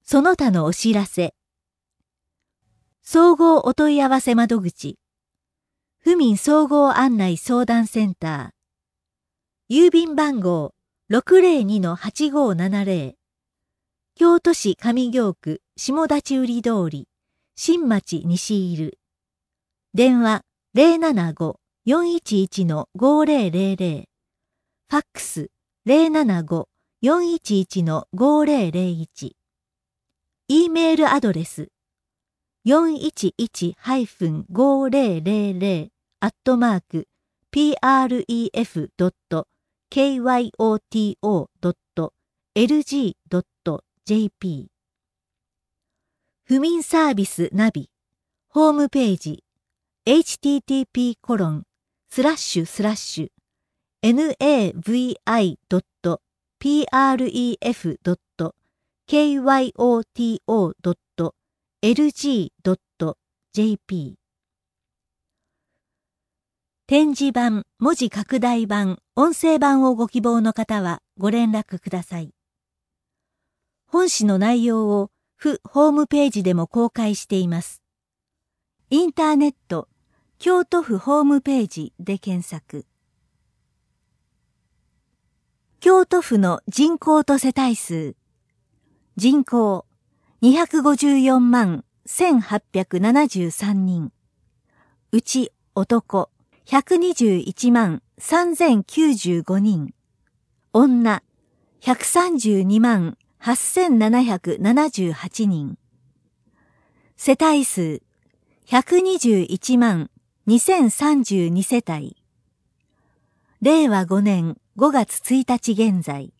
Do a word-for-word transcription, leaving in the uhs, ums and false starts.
その他のお知らせ。総合お問い合わせ窓口。府民総合案内相談センター。郵便番号 ろくぜろにのはちごーななぜろ。京都市上京区下立売通り、新町西入。電話 ゼロななごーよんいちいちのごーぜろぜろぜろ。ファックス ゼロななごーよんいちいちのごーぜろぜろいち。E メールアドレス よんいちいちごーぜろぜろぜろ アットマーク プレフ ドット キヨト ドット エルジー ドット ジェーピー。 府民サービスナビホームページ エイチティーティーピーコロンスラッシュスラッシュ ナビ ドット プレフ ドット キヨト ドット エルジー ドット ジェーピー。 展示版、文字拡大版、音声版をご希望の方はご連絡ください。本誌の内容を府ホームページでも公開しています。インターネット、京都府ホームページで検索。京都府の人口と世帯数。人口にひゃくごじゅうよんまんせんはっぴゃくななじゅうさんにん。うち男ひゃくにじゅういちまんさんぜんきゅうじゅうごにん。女ひゃくさんじゅうにまんはっせんななひゃくななじゅうはちにん。世帯数ひゃくにじゅういちまんにせんさんじゅうにせたい。れいわごねんごがつついたち現在。